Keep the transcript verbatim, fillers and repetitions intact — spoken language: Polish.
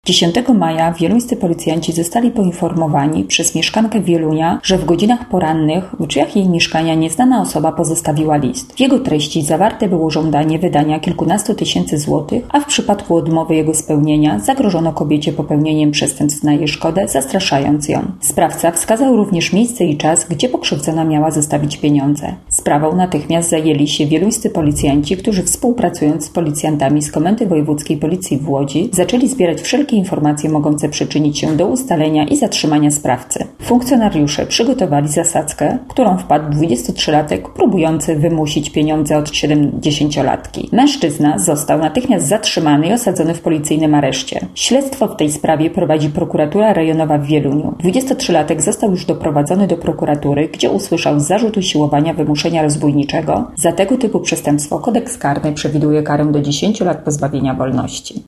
dziesiątego maja wieluńscy policjanci zostali poinformowani przez mieszkankę Wielunia, że w godzinach porannych w drzwiach jej mieszkania nieznana osoba pozostawiła list. W jego treści zawarte było żądanie wydania kilkunastu tysięcy złotych, a w przypadku odmowy jego spełnienia zagrożono kobiecie popełnieniem przestępstw na jej szkodę, zastraszając ją. Sprawca wskazał również miejsce i czas, gdzie pokrzywdzona miała zostawić pieniądze. Sprawą natychmiast zajęli się wieluńscy policjanci, którzy współpracując z policjantami z Komendy Wojewódzkiej Policji w Łodzi zaczęli zbierać wszelkie informacje mogące przyczynić się do ustalenia i zatrzymania sprawcy. Funkcjonariusze przygotowali zasadzkę, w którą wpadł dwudziestotrzylatek próbujący wymusić pieniądze od siedemdziesięciolatki. Mężczyzna został natychmiast zatrzymany i osadzony w policyjnym areszcie. Śledztwo w tej sprawie prowadzi prokuratura rejonowa w Wieluniu. dwudziestotrzylatek został już doprowadzony do prokuratury, gdzie usłyszał zarzut usiłowania wymuszenia rozbójniczego. Za tego typu przestępstwo kodeks karny przewiduje karę do dziesięciu lat pozbawienia wolności.